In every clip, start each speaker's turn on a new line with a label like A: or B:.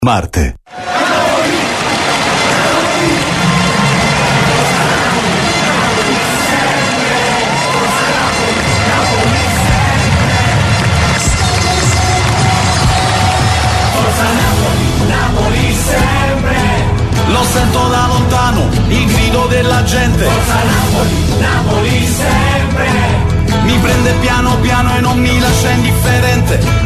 A: Marte.
B: Lo sento da lontano, il grido della gente. Forza Napoli, Napoli sempre. Mi prende piano piano e non mi lascia indifferente.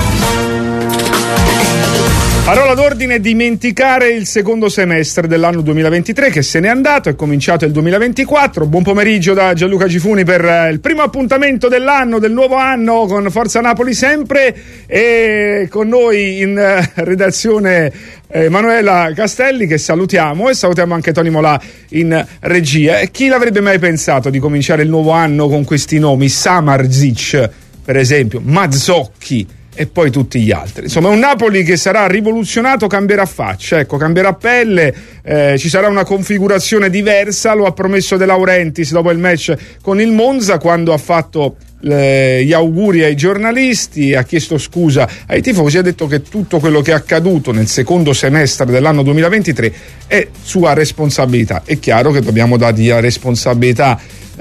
C: Parola d'ordine: dimenticare il secondo semestre dell'anno 2023 che se n'è andato, è cominciato il 2024. Buon pomeriggio da Gianluca Gifuni per il primo appuntamento dell'anno, del nuovo anno, con Forza Napoli sempre, e con noi in redazione Emanuela Castelli, che salutiamo, e salutiamo anche Tony Molà in regia. E chi l'avrebbe mai pensato di cominciare il nuovo anno con questi nomi? Samardzic, per esempio, Mazzocchi e poi tutti gli altri. Insomma, un Napoli che sarà rivoluzionato, cambierà faccia, ecco, cambierà pelle, ci sarà una configurazione diversa. Lo ha promesso De Laurentiis dopo il match con il Monza, quando ha fatto gli auguri ai giornalisti, ha chiesto scusa ai tifosi, ha detto che tutto quello che è accaduto nel secondo semestre dell'anno 2023 è sua responsabilità. È chiaro che dobbiamo dargli la responsabilità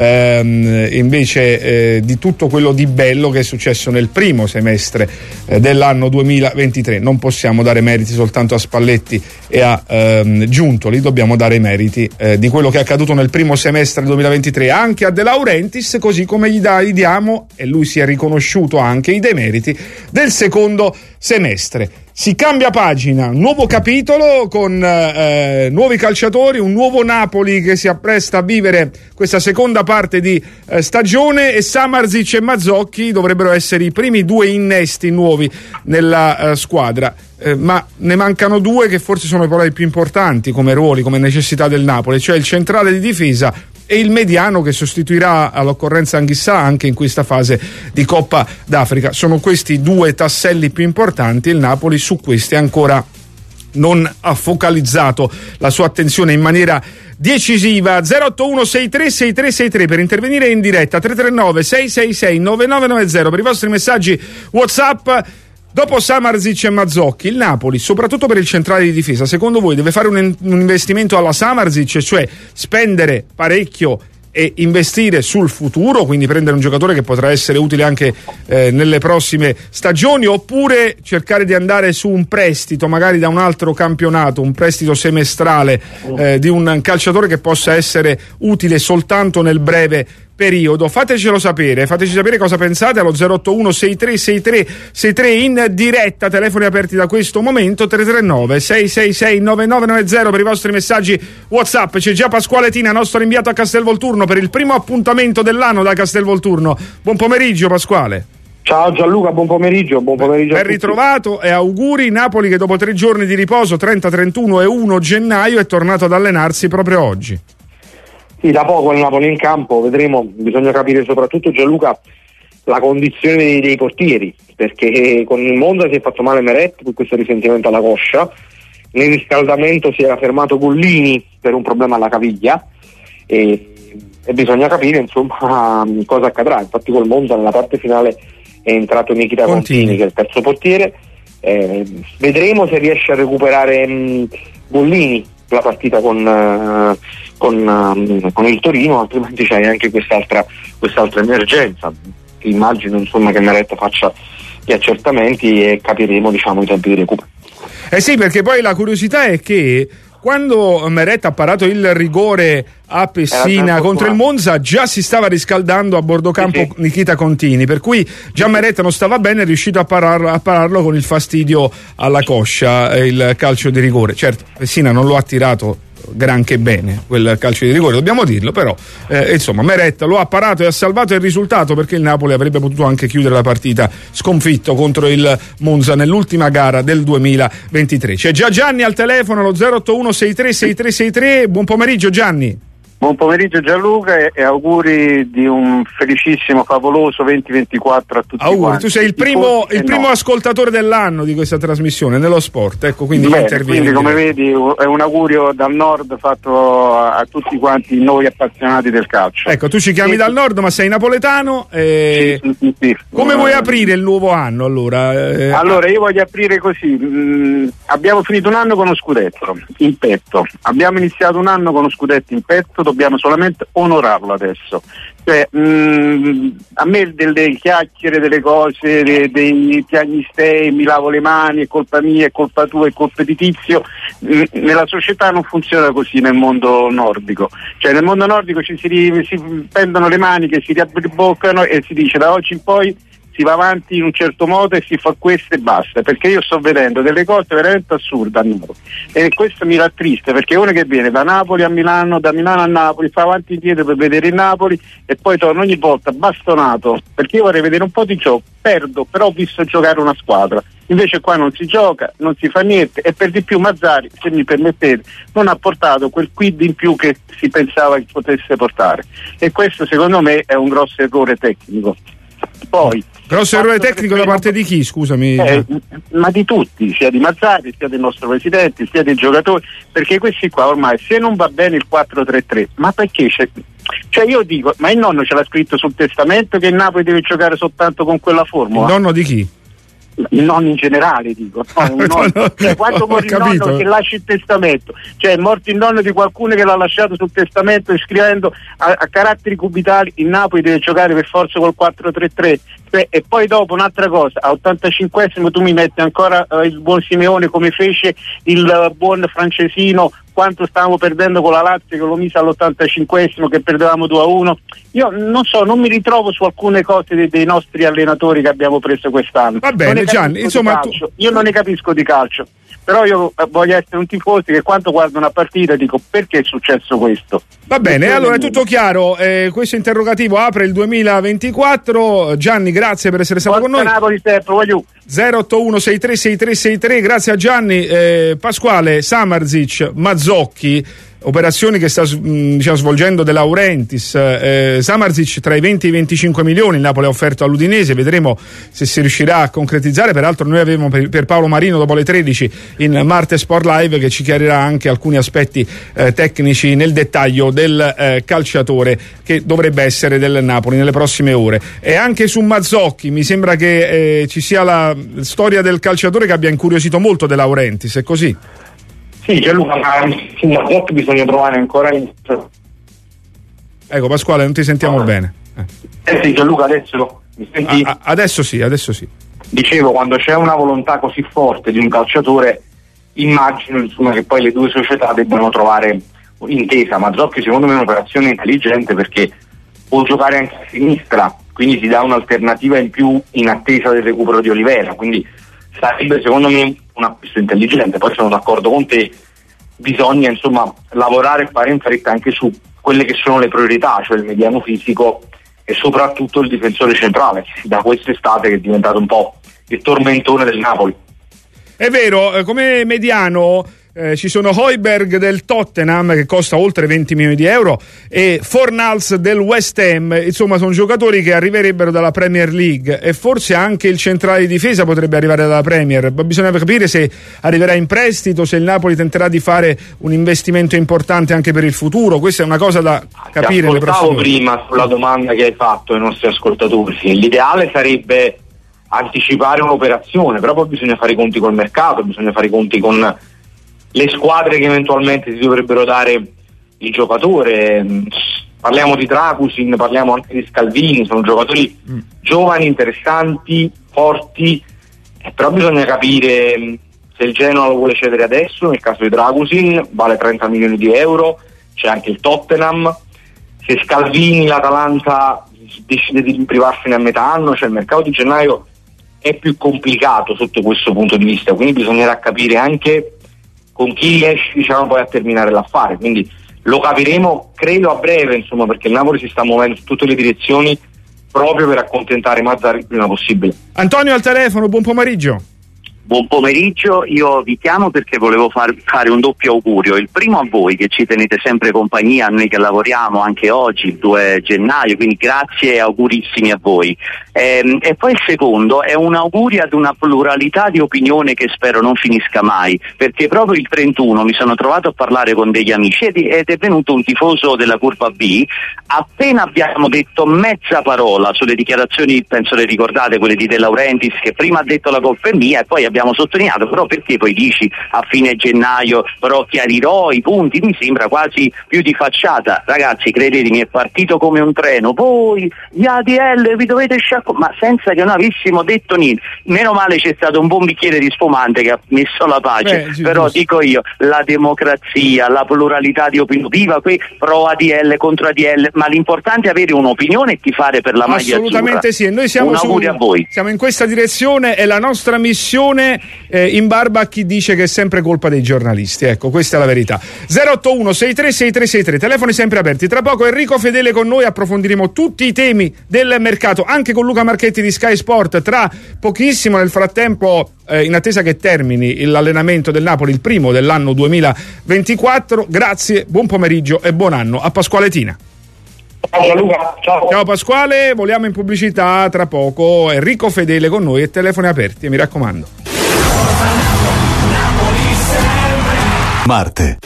C: invece di tutto quello di bello che è successo nel primo semestre dell'anno 2023. Non possiamo dare meriti soltanto a Spalletti e a Giuntoli, dobbiamo dare meriti di quello che è accaduto nel primo semestre 2023 anche a De Laurentiis, così come gli diamo, e lui si è riconosciuto anche, i demeriti del secondo semestre. Si cambia pagina, nuovo capitolo con nuovi calciatori, un nuovo Napoli che si appresta a vivere questa seconda parte di stagione, e Samardzic e Mazzocchi dovrebbero essere i primi due innesti nuovi nella squadra, ma ne mancano due che forse sono i più importanti come ruoli, come necessità del Napoli, cioè il centrale di difesa e il mediano che sostituirà all'occorrenza Anghissà anche in questa fase di Coppa d'Africa. Sono questi due tasselli più importanti. Il Napoli su questi ancora non ha focalizzato la sua attenzione in maniera decisiva. 081636363 per intervenire in diretta, 339 666 9990 per i vostri messaggi WhatsApp. Dopo Samardzic e Mazzocchi, il Napoli, soprattutto per il centrale di difesa, secondo voi deve fare un investimento alla Samardzic, cioè spendere parecchio e investire sul futuro, quindi prendere un giocatore che potrà essere utile anche nelle prossime stagioni, oppure cercare di andare su un prestito magari da un altro campionato, un prestito semestrale di un calciatore che possa essere utile soltanto nel breve periodo? Fateci sapere cosa pensate allo 081 6363 in diretta, telefoni aperti da questo momento, 339 666 9990 per i vostri messaggi WhatsApp. C'è già Pasquale Tina, nostro inviato a Castelvolturno per il primo appuntamento dell'anno da Castelvolturno. Buon pomeriggio Pasquale.
D: Ciao Gianluca, buon pomeriggio.
C: Ben ritrovato e auguri. Napoli che dopo 3 giorni di riposo, 30, 31 e 1 gennaio, è tornato ad allenarsi proprio oggi.
D: Sì, da poco il Napoli in campo, vedremo. Bisogna capire soprattutto, Gianluca, la condizione dei portieri, perché con il Monza si è fatto male Meret per questo risentimento alla coscia, nel riscaldamento si era fermato Gollini per un problema alla caviglia, e bisogna capire insomma cosa accadrà. Infatti col Monza nella parte finale è entrato Nikita Contini, che è il terzo portiere. Vedremo se riesce a recuperare Gollini la partita con il Torino, altrimenti c'è anche quest'altra emergenza. Immagino insomma che Meret faccia gli accertamenti e capiremo i tempi di recupero.
C: Sì, perché poi la curiosità è che quando Meret ha parato il rigore a Pessina contro il Monza, già si stava riscaldando a bordo campo sì. Nikita Contini, per cui già Meret non stava bene, è riuscito a pararlo con il fastidio alla coscia, il calcio di rigore. Certo, Pessina non lo ha tirato granché bene quel calcio di rigore, dobbiamo dirlo, però insomma Meret lo ha parato e ha salvato il risultato, perché il Napoli avrebbe potuto anche chiudere la partita sconfitto contro il Monza nell'ultima gara del 2023. C'è già Gianni al telefono allo 081 636363. Buon pomeriggio Gianni.
A: Buon pomeriggio Gianluca e auguri di un felicissimo, favoloso 2024 a tutti
C: auguri,
A: quanti.
C: tu sei il primo ascoltatore dell'anno di questa trasmissione nello sport, ecco, quindi intervieni.
A: Quindi come vedi è un augurio dal nord fatto a tutti quanti noi appassionati del calcio.
C: Ecco, tu ci chiami dal nord ma sei napoletano
A: sì.
C: Come vuoi aprire il nuovo anno allora?
A: Allora io voglio aprire così, abbiamo finito un anno con uno scudetto in petto, abbiamo iniziato un anno con uno scudetto in petto, dobbiamo solamente onorarlo adesso. Cioè, a me delle chiacchiere, delle cose, dei piagnistei, mi lavo le mani, è colpa mia, è colpa tua, è colpa di Tizio, nella società non funziona così nel mondo nordico. Cioè nel mondo nordico si pendono le mani, che si riabboccano e si dice da oggi in poi si va avanti in un certo modo e si fa questo e basta, perché io sto vedendo delle cose veramente assurde a Napoli e questo mi rattrista, perché uno che viene da Napoli a Milano, da Milano a Napoli, fa avanti e indietro per vedere il Napoli e poi torna ogni volta bastonato, perché io vorrei vedere un po' di gioco, perdo, però ho visto giocare una squadra, invece qua non si gioca, non si fa niente e per di più Mazzarri, se mi permettete, non ha portato quel quid in più che si pensava che potesse portare e questo secondo me è un grosso errore tecnico. Poi
C: grosso errore tecnico da parte di chi, scusami?
A: Ma di tutti, sia di Mazzarri, sia del nostro presidente, sia dei giocatori, perché questi qua ormai se non va bene il 4-3-3, ma perché cioè io dico, ma il nonno ce l'ha scritto sul testamento che il Napoli deve giocare soltanto con quella formula?
C: Il nonno di chi?
A: Il nonno in generale dico, cioè, quando muore il nonno che lascia il testamento, cioè è morto il nonno di qualcuno che l'ha lasciato sul testamento scrivendo a caratteri cubitali il Napoli deve giocare per forza col 4-3-3, e poi dopo un'altra cosa, a 85esimo tu mi metti ancora il buon Simeone come fece il buon Francesino quanto stavamo perdendo con la Lazio che lo mise all'85esimo che perdevamo 2-1. Io non so, non mi ritrovo su alcune cose dei nostri allenatori che abbiamo preso quest'anno.
C: Va bene Gianni, insomma
A: io non ne capisco di calcio, però io voglio essere un tifoso che quando guardo una partita dico perché è successo questo.
C: Va bene, allora è tutto chiaro, questo interrogativo apre il 2024. Gianni, grazie per essere stato con noi.
A: Napoli,
C: 081 636363, grazie a Gianni. Pasquale, Samardžić, Mazzocchi, operazioni che sta svolgendo De Laurentiis. Samardžić tra i 20 e i 25 milioni, il Napoli ha offerto all'Udinese, vedremo se si riuscirà a concretizzare. Peraltro noi avevamo per Paolo Marino dopo le 13 in Marte Sport Live che ci chiarirà anche alcuni aspetti tecnici nel dettaglio del calciatore che dovrebbe essere del Napoli nelle prossime ore. E anche su Mazzocchi mi sembra che ci sia la storia del calciatore che abbia incuriosito molto De Laurentiis, è così?
D: Sì, Gianluca, ma su Mazzocchi bisogna trovare ancora
C: Ecco Pasquale, non ti sentiamo bene.
D: Sì, Gianluca, adesso mi senti?
C: Adesso sì.
D: Dicevo, quando c'è una volontà così forte di un calciatore, immagino insomma che poi le due società debbano trovare un'intesa. Mazzocchi secondo me è un'operazione intelligente perché può giocare anche a sinistra, quindi si dà un'alternativa in più in attesa del recupero di Olivera, quindi sarebbe secondo me un acquisto intelligente. Poi sono d'accordo con te, bisogna insomma lavorare e fare in fretta anche su quelle che sono le priorità, cioè il mediano fisico e soprattutto il difensore centrale, da quest'estate che è diventato un po' il tormentone del Napoli.
C: È vero, come mediano ci sono Højbjerg del Tottenham che costa oltre 20 milioni di euro e Fornals del West Ham, insomma sono giocatori che arriverebbero dalla Premier League e forse anche il centrale di difesa potrebbe arrivare dalla Premier. Bisogna capire se arriverà in prestito, se il Napoli tenterà di fare un investimento importante anche per il futuro. Questa è una cosa da capire nelle prossime ore.
D: Prima sulla domanda che hai fatto ai nostri ascoltatori, l'ideale sarebbe anticipare un'operazione, però poi bisogna fare i conti col mercato, bisogna fare i conti con le squadre che eventualmente si dovrebbero dare il giocatore. Parliamo di Dragusin, parliamo anche di Scalvini, sono giocatori giovani, interessanti, forti, però bisogna capire se il Genoa lo vuole cedere adesso. Nel caso di Dragusin vale 30 milioni di euro, c'è anche il Tottenham. Se Scalvini l'Atalanta decide di privarsene a metà anno, cioè il mercato di gennaio è più complicato sotto questo punto di vista, quindi bisognerà capire anche con chi riesce poi a terminare l'affare, quindi lo capiremo credo a breve, insomma, perché il Napoli si sta muovendo su tutte le direzioni proprio per accontentare Mazzarri il prima possibile.
C: Antonio al telefono, buon pomeriggio.
E: Buon pomeriggio, io vi chiamo perché volevo fare un doppio augurio. Il primo a voi che ci tenete sempre compagnia, a noi che lavoriamo anche oggi, il 2 gennaio, quindi grazie e augurissimi a voi. E poi il secondo è un augurio ad una pluralità di opinione che spero non finisca mai, perché proprio il 31 mi sono trovato a parlare con degli amici ed è venuto un tifoso della curva B. Appena abbiamo detto mezza parola sulle dichiarazioni, penso le ricordate, quelle di De Laurentiis, che prima ha detto la colpa è mia e poi abbiamo sottolineato, però perché poi dici a fine gennaio però chiarirò i punti, mi sembra quasi più di facciata. Ragazzi, credetemi, è partito come un treno, voi gli ADL vi dovete ma senza che non avessimo detto niente. Meno male c'è stato un buon bicchiere di spumante che ha messo la pace. Però dico io, la democrazia, la pluralità di opinioni, viva qui pro ADL contro ADL, ma l'importante è avere un'opinione e tifare per la maglia azzurra.
C: Assolutamente sì, e noi siamo
E: un augurio a voi.
C: Siamo in questa direzione, è la nostra missione, in barba a chi dice che è sempre colpa dei giornalisti. Ecco, questa è la verità. 081 636363, telefoni sempre aperti. Tra poco Enrico Fedele con noi, approfondiremo tutti i temi del mercato anche con Luca Marchetti di Sky Sport tra pochissimo. Nel frattempo, in attesa che termini l'allenamento del Napoli, il primo dell'anno 2024, grazie, buon pomeriggio e buon anno a Pasquale Tina.
D: Ciao Luca, ciao.
C: Ciao Pasquale, voliamo in pubblicità tra poco. Enrico Fedele con noi e telefoni aperti, mi raccomando.
B: Marte.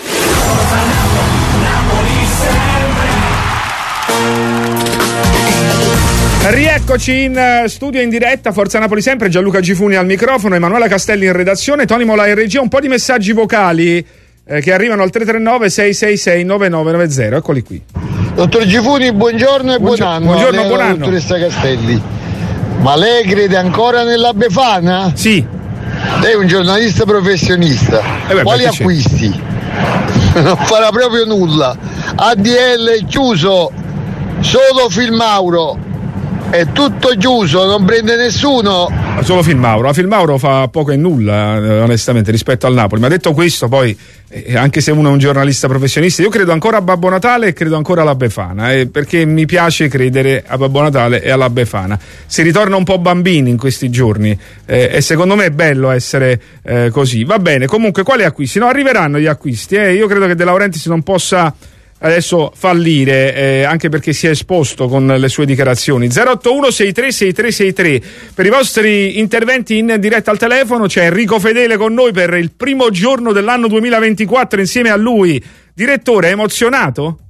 C: Rieccoci in studio in diretta, Forza Napoli sempre, Gianluca Gifuni al microfono, Emanuela Castelli in redazione, Tony Mola in regia. Un po' di messaggi vocali che arrivano al 339 666 9990, eccoli qui.
F: Dottor Gifuni, buongiorno e buon anno.
C: Buongiorno, buon anno.
F: Dottoressa Castelli, ma lei crede ancora nella Befana?
C: Sì.
F: Lei è un giornalista professionista. Quali acquisti? Non farà proprio nulla. ADL chiuso, solo Filmauro. È tutto chiuso, non prende nessuno.
C: Solo Filmauro. Filmauro fa poco e nulla, onestamente, rispetto al Napoli. Ma detto questo, poi, anche se uno è un giornalista professionista, io credo ancora a Babbo Natale e credo ancora alla Befana, perché mi piace credere a Babbo Natale e alla Befana. Si ritorna un po' bambini in questi giorni e secondo me è bello essere così. Va bene, comunque, quali acquisti? No, arriveranno gli acquisti. Io credo che De Laurentiis non possa adesso fallire, anche perché si è esposto con le sue dichiarazioni. 081 636363 per i vostri interventi in diretta al telefono. C'è Enrico Fedele con noi per il primo giorno dell'anno 2024 insieme a lui. Direttore, è emozionato?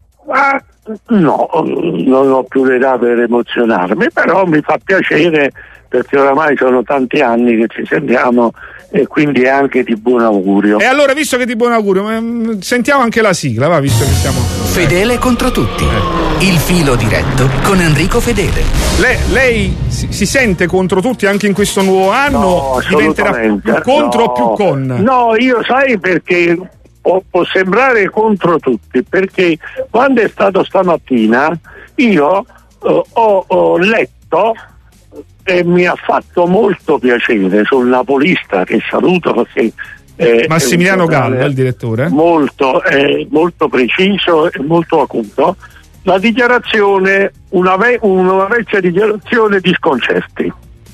G: No, non ho più l'età per emozionarmi, però mi fa piacere perché oramai sono tanti anni che ci sentiamo e quindi è anche di buon augurio.
C: E allora, visto che di buon augurio, sentiamo anche la sigla, va, visto che siamo...
H: Fedele contro tutti. Il filo diretto con Enrico Fedele.
C: Lei si sente contro tutti anche in questo nuovo anno?
G: No,
C: diventerà più contro o più con?
G: No, io sai perché può sembrare contro tutti, perché quando è stato stamattina io ho letto e mi ha fatto molto piacere sul napolista, che saluto perché
C: Massimiliano Gallo, il direttore,
G: molto preciso e molto acuto, la dichiarazione, una vecchia dichiarazione di Sconcerti,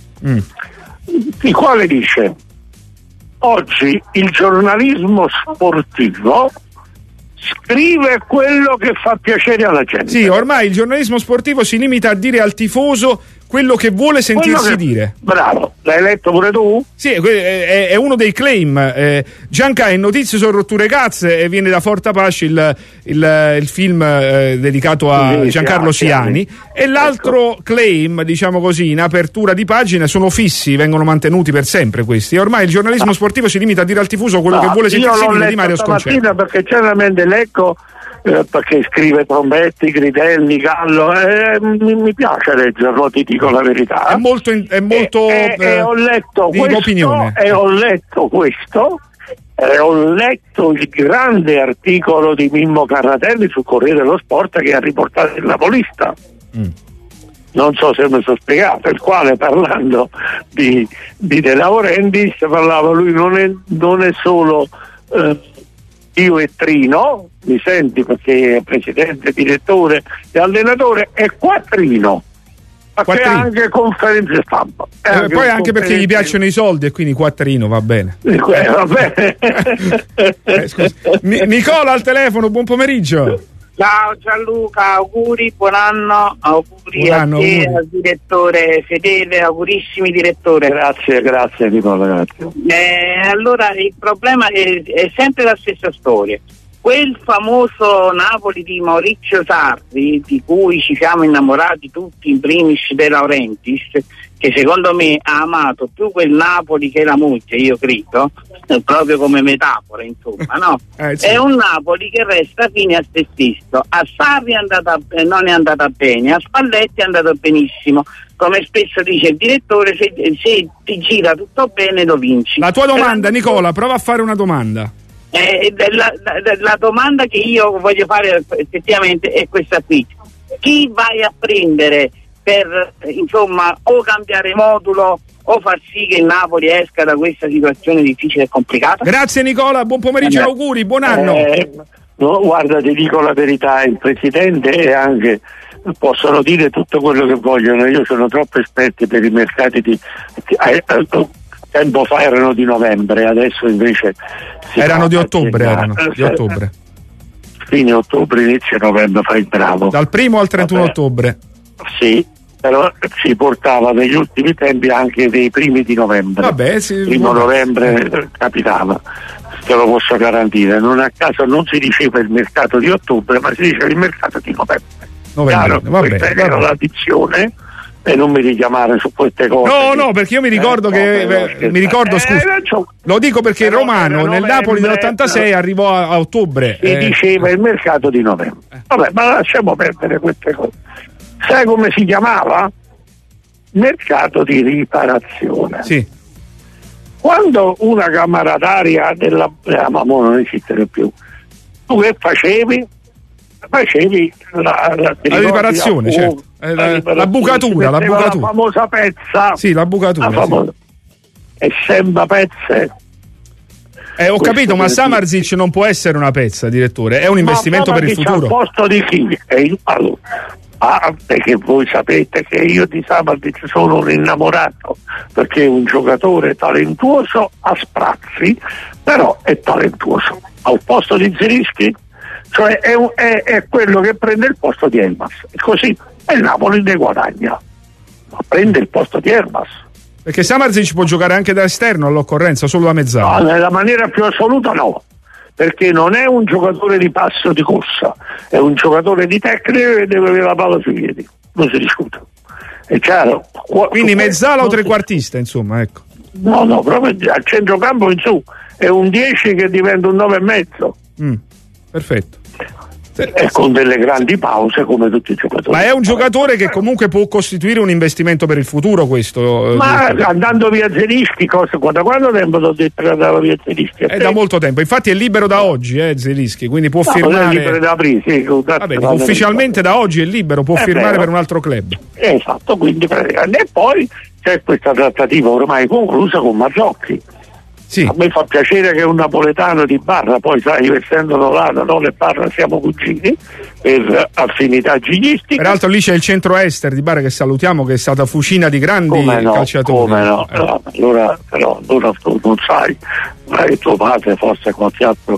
G: il quale dice: oggi il giornalismo sportivo scrive quello che fa piacere alla gente.
C: Sì, ormai il giornalismo sportivo si limita a dire al tifoso quello che vuole sentirsi dire.
G: Bravo, l'hai letto pure tu?
C: Sì, è uno dei claim. Gianca in Notizie su rotture cazze e viene da Forte Apache il film dedicato a Giancarlo Siani. E l'altro claim, diciamo così, in apertura di pagina, sono fissi, vengono mantenuti per sempre questi. E ormai il giornalismo sportivo si limita a dire al tifoso quello che vuole sentirsi dire di Mario Sconcerti.
G: Perché generalmente leggo perché scrive Trombetti, Gridelli, Gallo, mi piace leggerlo, ti dico la verità.
C: È molto
G: ho letto
C: di
G: questo,
C: opinione.
G: E ho letto questo, e ho letto il grande articolo di Mimmo Carratelli sul Corriere dello Sport che ha riportato il napolista. Non so se mi sono spiegato, il quale, parlando di De Laurentiis, parlava, lui non è solo io e Trino, mi senti, perché è presidente, direttore e allenatore, è quattrino. anche conferenze stampa.
C: Poi anche perché gli piacciono i soldi e quindi quattrino va bene.
G: Va bene.
C: Nicola al telefono, buon pomeriggio.
I: Ciao Gianluca, auguri, buon anno a te, al direttore Fedele, augurissimi direttore.
G: Grazie Nicola, grazie.
I: Allora il problema è sempre la stessa storia. Quel famoso Napoli di Maurizio Sarri, di cui ci siamo innamorati tutti, in primis De Laurentiis, che secondo me ha amato più quel Napoli che la moglie, io credo, proprio come metafora, insomma, no? Sì. È un Napoli che resta fine a se stesso. A Sarri non è andata bene, a Spalletti è andato benissimo. Come spesso dice il direttore, se ti gira tutto bene lo vinci.
C: La tua domanda, Nicola, prova a fare una domanda.
I: La domanda che io voglio fare effettivamente è questa qui: chi vai a prendere per insomma o cambiare modulo o far sì che il Napoli esca da questa situazione difficile e complicata?
C: Grazie Nicola, buon pomeriggio, auguri, buon anno.
G: No, guarda, ti dico la verità, il presidente e anche possono dire tutto quello che vogliono, io sono troppo esperti per i mercati tempo fa erano di novembre, adesso invece
C: erano di ottobre,
G: fine ottobre, inizio novembre, fai il bravo.
C: Dal 1 al 31 ottobre.
G: Sì, però si portava negli ultimi tempi anche dei primi di novembre. Primo novembre capitava, te lo posso garantire. Non a caso non si diceva il mercato di ottobre, ma si diceva il mercato di novembre. Questa era la dizione. E non mi richiamare su queste cose.
C: No, perché io mi ricordo scusa, lo dico perché Romano nel Napoli dell'86 arrivò a ottobre.
G: Si diceva il mercato di novembre. Vabbè, ma lasciamo perdere queste cose. Sai come si chiamava? Mercato di riparazione.
C: Sì.
G: Quando una camarataria della ma non esiste più, tu che facevi la
C: riparazione, certo. La bucatura.
G: La famosa pezza.
C: Sì, la bucatura.
G: E sembra pezze.
C: Ho capito, ma Samardzic non può essere una pezza, direttore, è un investimento per il futuro.
G: Al posto di chi? Perché voi sapete che io di Samardzic sono un innamorato, perché è un giocatore talentuoso a sprazzi, però è talentuoso. Al posto di Zielinski, cioè è quello che prende il posto di Elmas, e così il Napoli ne guadagna, ma prende il posto di Elmas.
C: Perché Samardzic può giocare anche da esterno all'occorrenza, solo da mezzala.
G: No, nella maniera più assoluta no, perché non è un giocatore di passo di corsa, è un giocatore di tecnica che deve avere la palla sui piedi, non si discute, è chiaro.
C: Quindi mezzala o trequartista, insomma, ecco.
G: No, proprio al centrocampo in su, è un 10 che diventa un 9,5.
C: Perfetto.
G: E con delle grandi pause come tutti i giocatori.
C: Ma è un giocatore che comunque può costituire un investimento per il futuro, questo?
G: Ma andando via Zielinski, da quanto tempo ti ho detto che andava via Zielinski?
C: È da molto tempo, infatti è libero da oggi Zielinski, quindi può firmare.
G: È libero da aprire, sì,
C: ufficialmente da oggi è libero, può firmare per un altro club.
G: Esatto, quindi praticamente. E poi c'è questa trattativa ormai conclusa con Mazzocchi.
C: Sì.
G: A me fa piacere che un napoletano di Barra, poi sai, essendo nolano, noi e Barra siamo cugini per affinità giglistiche.
C: Peraltro lì c'è il centro Ester di Barra, che salutiamo, che è stata fucina di grandi calciatori.
G: Come no? Allora tu non sai, tuo padre forse qualche altro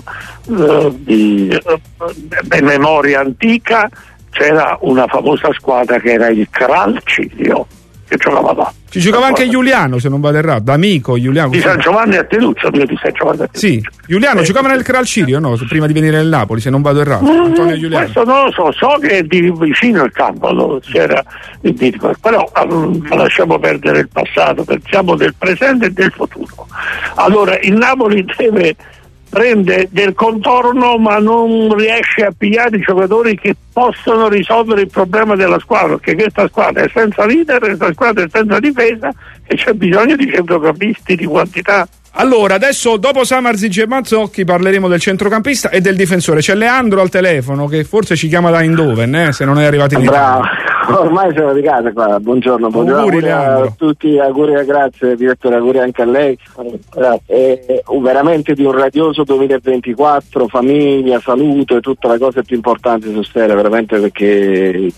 G: di memoria antica, c'era una famosa squadra che era il Cralciglio, che giocava là.
C: Ci giocava anche Giuliano, se non vado errato, d'amico Giuliano.
G: Di San Giovanni a Teluccio, di San Giovanni a Teluccio.
C: Sì, Giuliano giocava nel Cralciglio, no? Prima di venire nel Napoli, se non vado errato. Antonio Giuliano.
G: Questo non lo so che è di vicino al campo, c'era il mitico. Però lasciamo perdere il passato, pensiamo del presente e del futuro. Allora, il Napoli prende del contorno, ma non riesce a pigliare i giocatori che possono risolvere il problema della squadra, perché questa squadra è senza leader, questa squadra è senza difesa e c'è bisogno di centrocampisti di quantità.
C: Allora, adesso dopo Samardzic e Mazzocchi parleremo del centrocampista e del difensore. C'è Leandro al telefono che forse ci chiama da Eindhoven, se non è arrivato in Italia.
J: ormai siamo di casa qua. Buongiorno
C: auguri
J: a tutti, auguri, grazie direttore, auguri anche a lei. Veramente di un radioso 2024, famiglia, salute, tutte le cose più importanti su Stereo, veramente, perché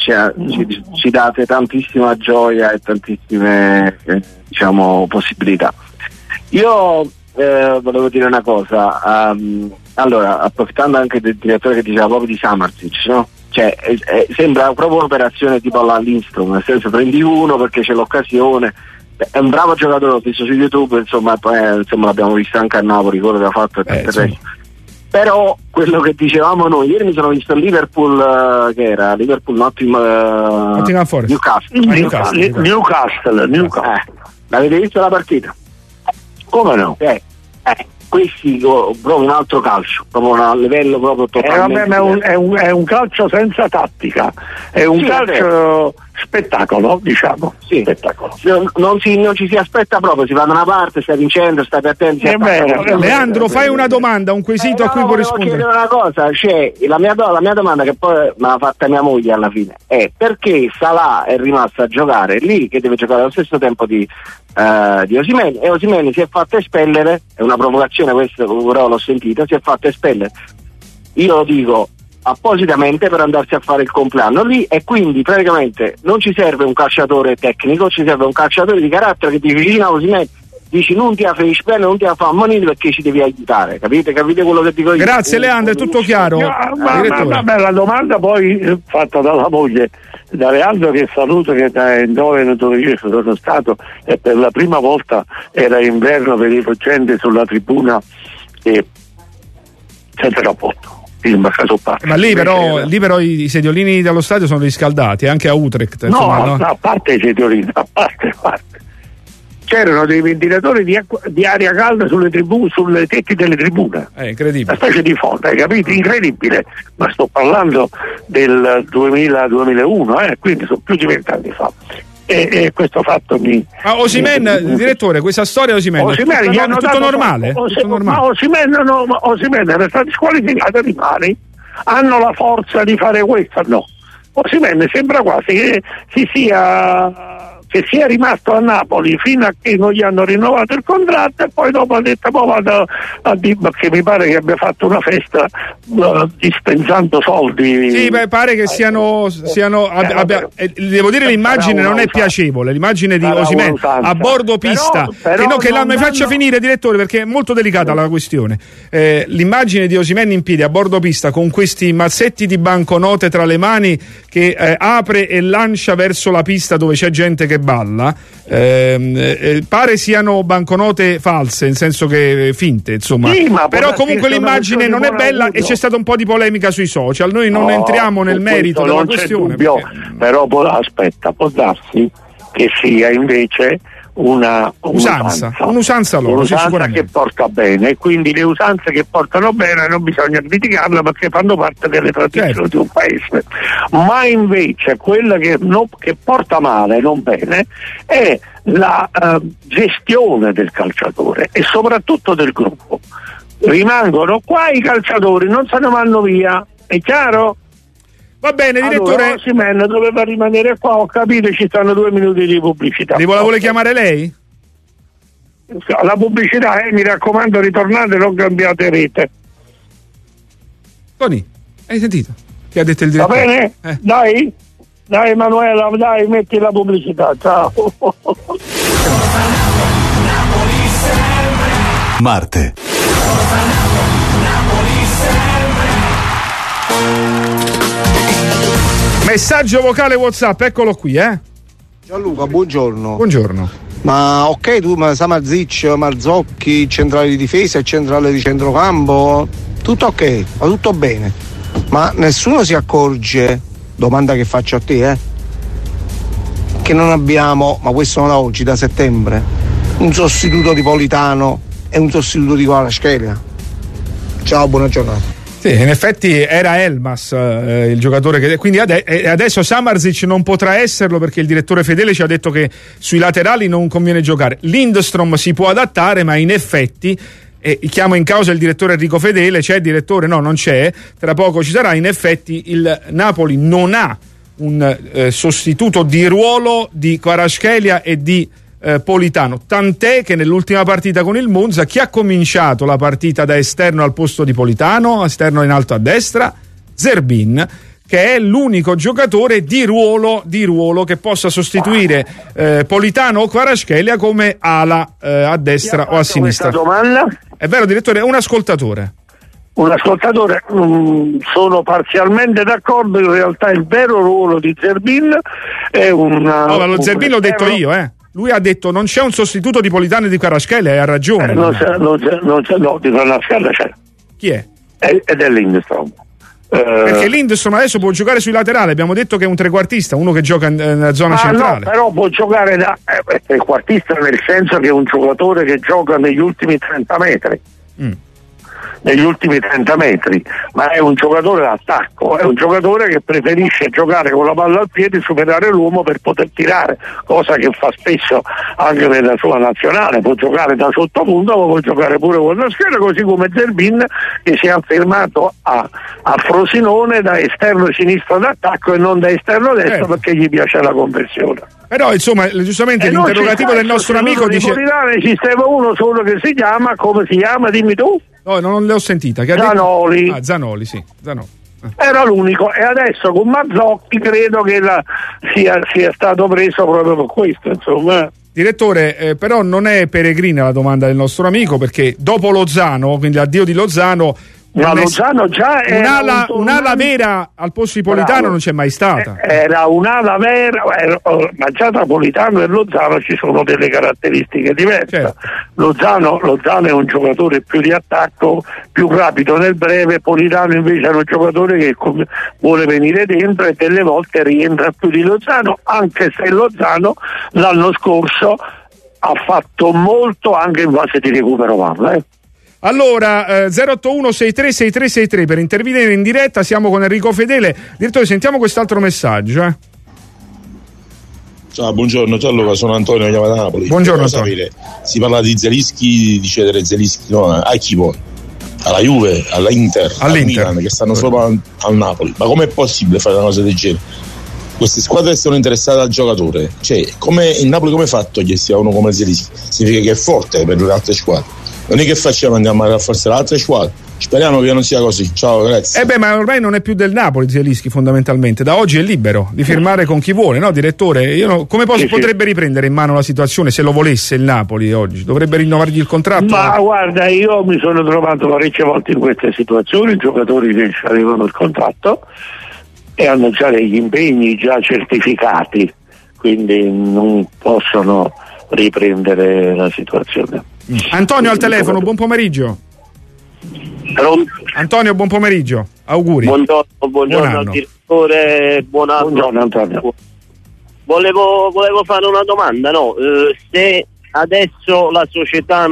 J: ci date tantissima gioia e tantissime possibilità. Io volevo dire una cosa, allora, approfittando anche del direttore che diceva proprio di Samardžić, no? Cioè, sembra proprio un'operazione tipo la Lindstrom, nel senso, prendi uno perché c'è l'occasione, è un bravo giocatore, l'ho visto su YouTube, insomma l'abbiamo visto anche a Napoli, quello che ha fatto e tutto il resto. Però quello che dicevamo noi, ieri mi sono visto il Liverpool, che era Liverpool
C: Nottingham Forest,
G: Newcastle.
J: L'avete visto la partita?
G: Come no?
J: Questi proprio un altro calcio, proprio a livello proprio totalmente
G: è un calcio senza tattica, è un calcio spettacolo, diciamo.
J: Sì. Spettacolo. Non ci si aspetta proprio, si va da una parte, stai vincendo, state attenti.
C: Leandro, fai una domanda, un quesito a cui puoi rispondere.
J: Volevo chiedere una cosa, la mia domanda, che poi me l'ha fatta mia moglie alla fine, è perché Salah è rimasto a giocare lì, che deve giocare allo stesso tempo di Osimhen, e Osimhen si è fatto espellere, è una provocazione questa, però l'ho sentita, si è fatto espellere, io lo dico, appositamente per andarsi a fare il compleanno lì, e quindi praticamente non ci serve un calciatore tecnico, ci serve un calciatore di carattere che ti vicina a Osimhen, dici non ti fai bene, non ti fa ammonire perché ci devi aiutare, capite quello che dico io?
C: Grazie Leandro, è tutto chiaro.
G: Ma la domanda poi fatta dalla moglie da Leandro, che saluto, che da Eindhoven dove io sono stato, e per la prima volta era inverno, vedevo gente sulla tribuna e senza cappotto.
C: Ma lì però i sediolini dello stadio sono riscaldati, anche a Utrecht.
G: No, a parte i sediolini, a parte. C'erano dei ventilatori di aria calda sulle tetti delle tribune.
C: È incredibile.
G: Una specie di fonda, hai capito? Incredibile. Ma sto parlando del 2000-2001, quindi sono più di 20 anni fa. E questo fatto mi...
C: Ma Osimhen, direttore, questa storia Osimhen è tutto normale?
G: Ma Osimhen era stato squalificato di pari. Hanno la forza di fare questo? No. Osimhen sembra quasi che sia rimasto a Napoli fino a che non gli hanno rinnovato il contratto, e poi dopo ha detto vado a dire, perché mi pare che abbia fatto una festa dispensando soldi.
C: Sì, pare che devo dire, l'immagine non è piacevole, l'immagine di Osimhen a bordo pista, mi faccia finire, direttore, perché è molto delicata la questione. L'immagine di Osimhen in piedi a bordo pista con questi mazzetti di banconote tra le mani, che apre e lancia verso la pista dove c'è gente che balla, pare siano banconote false, nel senso che finte, insomma.
G: Sì,
C: però comunque l'immagine non è bella e c'è stata un po' di polemica sui social. Noi non entriamo nel merito della questione.
G: Però aspetta, può darsi che sia invece un'usanza che porta bene, quindi le usanze che portano bene non bisogna criticarle perché fanno parte delle tradizioni di un paese, ma invece quella che porta male, non bene, è la gestione del calciatore e soprattutto del gruppo. Rimangono qua i calciatori, non se ne vanno via, è chiaro?
C: Va bene, direttore.
G: Allora, Osimhen doveva rimanere qua, ho capito, ci stanno 2 minuti di pubblicità.
C: La vuole chiamare lei?
G: La pubblicità, mi raccomando, ritornate, non cambiate rete.
C: Tony, hai sentito? Che ha detto il direttore?
G: Va bene? Dai Emanuela, dai, metti la pubblicità, ciao.
H: Marte.
C: Messaggio vocale WhatsApp, eccolo qui,
K: Gianluca, buongiorno.
C: Buongiorno.
K: Ma ok, tu Samardžić, Marzocchi, centrale di difesa e centrale di centrocampo, tutto ok, va tutto bene. Ma nessuno si accorge, domanda che faccio a te, che non abbiamo, ma questo non da oggi, da settembre, un sostituto di Politano e un sostituto di Kvaratskhelia. Ciao, buona giornata.
C: Sì, in effetti era Elmas il giocatore che... Quindi adesso Samardžić non potrà esserlo perché il direttore Fedele ci ha detto che sui laterali non conviene giocare. Lindstrom si può adattare, ma in effetti... chiamo in causa il direttore Enrico Fedele. C'è il direttore? No, non c'è, tra poco ci sarà. In effetti il Napoli non ha un sostituto di ruolo di Kvaratskhelia e di Politano, tant'è che nell'ultima partita con il Monza chi ha cominciato la partita da esterno al posto di Politano, esterno in alto a destra? Zerbin, che è l'unico giocatore di ruolo che possa sostituire Politano o Kvaratskhelia come ala a destra o a sinistra.
G: Domanda?
C: È vero, direttore, è un ascoltatore.
G: Sono parzialmente d'accordo, in realtà il vero ruolo di Zerbin è
C: lo Zerbin l'ho detto io, Lui ha detto non c'è un sostituto di Politano e di Kvaratskhelia, e ha ragione.
G: No, di Kvaratskhelia c'è.
C: Chi è?
G: Ed è Lindström.
C: Perché Lindström adesso può giocare sui laterali, abbiamo detto che è un trequartista, uno che gioca nella zona centrale.
G: No, però può giocare da trequartista nel senso che è un giocatore che gioca negli ultimi 30 metri. Negli ultimi 30 metri, ma è un giocatore d'attacco, è un giocatore che preferisce giocare con la palla al piede e superare l'uomo per poter tirare, cosa che fa spesso anche nella sua nazionale. Può giocare da sottopunta, ma può giocare pure con la schiena, così come Zerbin, che si è affermato a Frosinone da esterno sinistro d'attacco e non da esterno destro, perché gli piace la conversione.
C: Però insomma, giustamente l'interrogativo del nostro amico dice:
G: Politano esisteva uno solo che si chiama, come si chiama? Dimmi tu.
C: No, non l'ho sentita. Che
G: Zanoli.
C: Ha detto? Zanoli, sì. Zanoli.
G: Era l'unico, e adesso con Mazzocchi credo che sia stato preso proprio per questo, insomma.
C: Direttore, però non è peregrina la domanda del nostro amico, perché dopo Lozano, quindi l'addio di Lozano,
G: Lozano già era
C: un'ala vera al posto di Politano. Bravo. Non c'è mai stata.
G: Era un'ala vera, ma già tra Politano e Lozano ci sono delle caratteristiche diverse. Certo. Lozano è un giocatore più di attacco, più rapido nel breve. Politano invece è un giocatore che vuole venire dentro e delle volte rientra più di Lozano, anche se Lozano l'anno scorso ha fatto molto anche in fase di recupero palla.
C: Allora, 081-636363 per intervenire in diretta, siamo con Enrico Fedele. Direttore, sentiamo quest'altro messaggio.
L: Ciao, buongiorno, ciao Luca, sono Antonio, chiamo da Napoli.
C: Buongiorno Antonio.
L: Si parla di Zelinski, di cedere Zelinski, no, a chi poi? Alla Juve, all'Inter, al Milan, che stanno solo al Napoli. Ma com'è possibile fare una cosa del genere? Queste squadre sono interessate al giocatore, cioè il Napoli come ha fatto che sia uno come Zelinski? Significa che è forte per le altre squadre. Non è che facciamo, andiamo a rafforzare altre squadre. Speriamo che non sia così. Ciao, grazie.
C: Ma ormai non è più del Napoli Zelinski, fondamentalmente. Da oggi è libero di firmare con chi vuole, no, direttore? Come potrebbe riprendere in mano la situazione se lo volesse il Napoli oggi? Dovrebbe rinnovargli il contratto?
G: Ma guarda, io mi sono trovato parecchie volte in queste situazioni, giocatori che avevano il contratto e hanno già degli impegni già certificati, quindi non possono riprendere la situazione.
C: Antonio al telefono, buon pomeriggio. Antonio, buon pomeriggio, auguri.
M: Buongiorno al direttore, buon anno.
G: Buongiorno Antonio.
M: Volevo fare una domanda, se adesso la società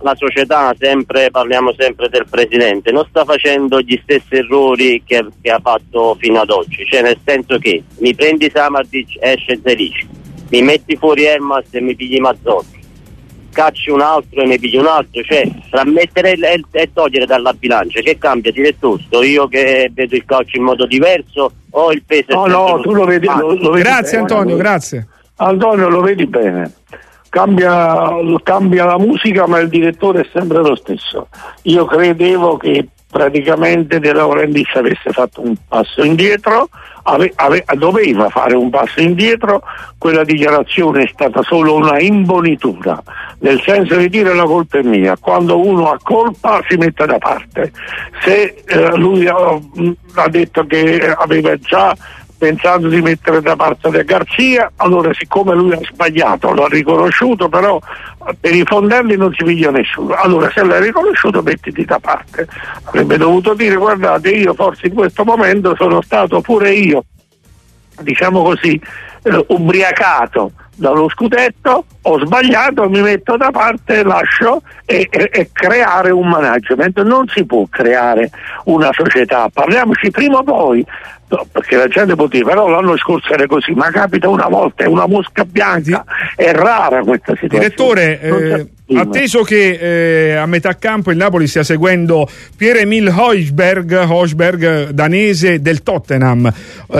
M: parliamo sempre del presidente, non sta facendo gli stessi errori che ha fatto fino ad oggi, cioè nel senso che mi prendi Samardzic, esce Zelinski, mi metti fuori Elmas e mi pigli Mazzocchi, cacci un altro e ne pigli un altro, cioè tra mettere e togliere dalla bilancia, che cambia, direttore? Sto io che vedo il calcio in modo diverso o il peso?
G: No, tu lo vedi
C: grazie
G: bene.
C: Antonio, grazie.
G: Antonio, lo vedi bene. Cambia la musica, ma il direttore è sempre lo stesso. Io credevo che praticamente De Laurentiis avesse fatto un passo indietro, doveva fare un passo indietro. Quella dichiarazione è stata solo una imbonitura, nel senso di dire la colpa è mia. Quando uno ha colpa si mette da parte. Se lui ha detto che aveva già pensato di mettere da parte De Garcia, allora siccome lui ha sbagliato, lo ha riconosciuto, però per i fondelli non si piglia nessuno, allora se l'ha riconosciuto mettiti da parte. Avrebbe dovuto dire: guardate, io forse in questo momento sono stato pure io, diciamo così, ubriacato dallo scudetto, ho sbagliato, mi metto da parte, lascio e creare un management. Non si può creare una società, parliamoci prima o poi. No, perché la gente può dire, però l'anno scorso era così, ma capita una volta, è una mosca bianca, è rara questa situazione.
C: Direttore, atteso che a metà campo il Napoli stia seguendo Pierre-Emile Højbjerg, danese del Tottenham,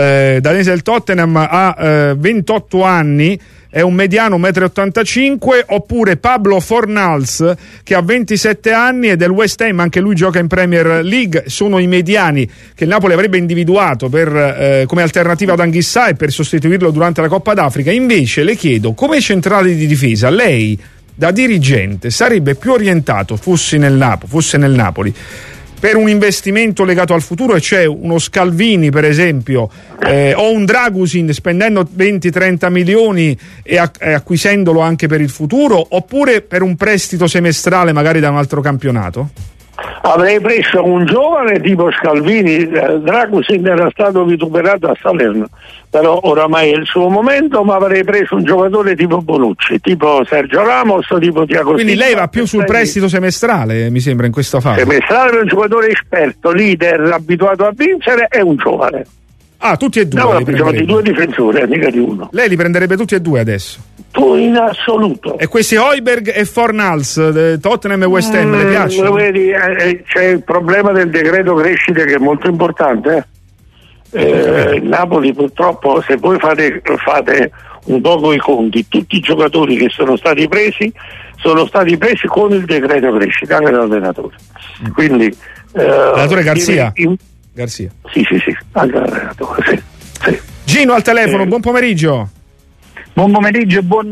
C: ha 28 anni, è un mediano 1,85 m, oppure Pablo Fornals che ha 27 anni, è del West Ham, anche lui gioca in Premier League, sono i mediani che il Napoli avrebbe individuato come alternativa ad Anguissà e per sostituirlo durante la Coppa d'Africa. Invece le chiedo, come centrale di difesa lei da dirigente sarebbe più orientato, fosse nel Napoli, per un investimento legato al futuro, e c'è uno Scalvini per esempio, o un Dragusin, spendendo 20-30 milioni e acquisendolo anche per il futuro, oppure per un prestito semestrale magari da un altro campionato?
G: Avrei preso un giovane tipo Scalvini. Dragusin era stato vituperato a Salerno, però oramai è il suo momento, ma avrei preso un giocatore tipo Bonucci, tipo Sergio Ramos, tipo Thiago Silva.
C: Quindi lei va più sul prestito semestrale, mi sembra, in questa fase.
G: Semestrale per un giocatore esperto, leader, abituato a vincere, e un giovane.
C: Ah, tutti e due?
G: No, abbiamo di due difensori, mica di uno.
C: Lei li prenderebbe tutti e due adesso?
G: Tu in assoluto.
C: E questi Højbjerg e Fornals, Tottenham e West Ham, le piacciono?
G: Vedi, c'è il problema del decreto crescita che è molto importante. Napoli purtroppo, se voi fate un poco i conti, tutti i giocatori che sono stati presi con il decreto crescita, anche l'allenatore. Quindi
C: l'allenatore Garzia? Garzia.
G: Sì, anche l'allenatore, sì.
C: Gino al telefono, buon pomeriggio.
N: Buon pomeriggio e buon